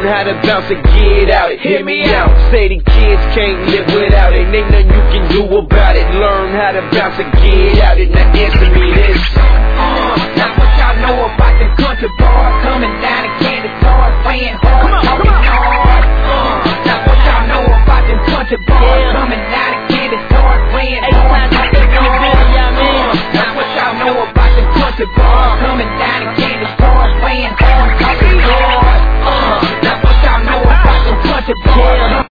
learn how to bounce and get out it. Hear me out. Say the kids can't live without it. Ain't nothing you can do about it. Learn how to bounce and get out it. Now answer me this. Now what y'all know about them country boys coming down to Candy stars, playing hard, talking hard. Now what y'all know about them country boys coming down to Candy stars, playing hard, talking hard. Now what y'all know about them country boys coming down to Candy stars, playing hard, talking hard. Now what y'all know about them country boys.